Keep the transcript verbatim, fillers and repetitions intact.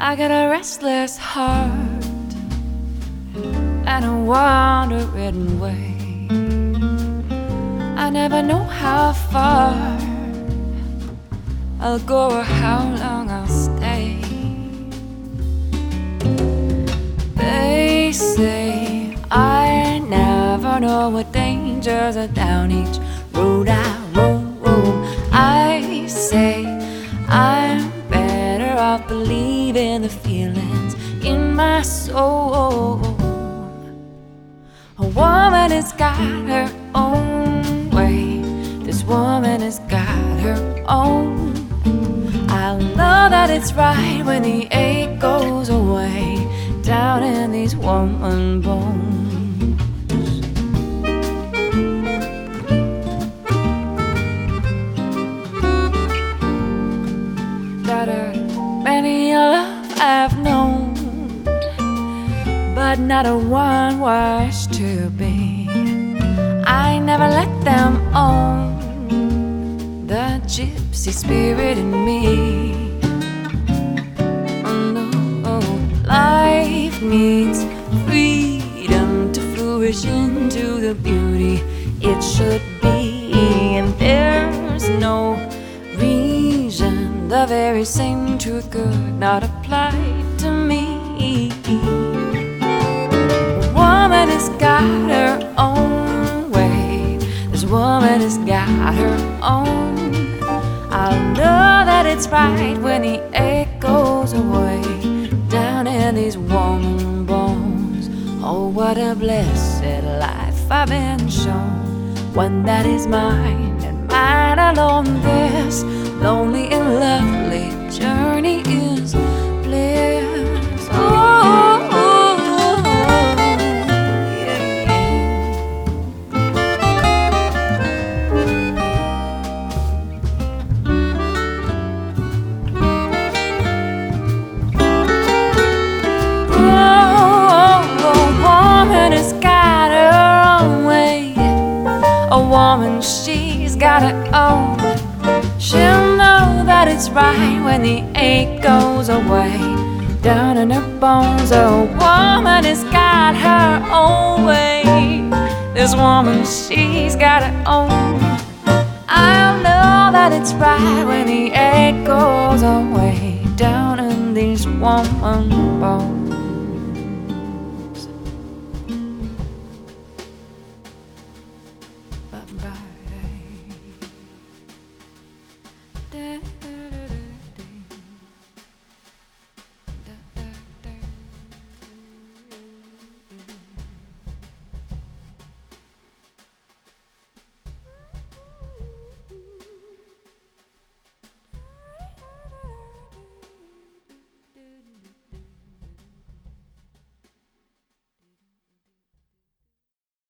I got a restless heart and a wandering way. I never know how far I'll go or how long I'll stay. They say I never know what dangers are down each road I roam. I say I'm better off believing the feelings in my soul. A woman has got her own way. This woman has got her own. I'll know that it's right when the ache goes away down in these woman bones. Got her many a love I've known, but not a one was to be. I never let them own the gypsy spirit in me. Oh no, life needs freedom to flourish into the beauty it should be, and there's no reason the very same truth could not apply to me. The woman has got her own way. This woman has got her own. I'll know that it's right when the ache goes away down in these woman bones. Oh, what a blessed life I've been shown, one that is mine and mine alone. This lonely and lovely journey is bliss. Oh, oh, oh, yeah, oh, a woman has got her own way. A woman, she's got her own. She'll know that it's right when the ache goes away down in her bones. A woman has got her own way. This woman, she's got her own. I'll know that it's right when the ache goes away down in these woman bones.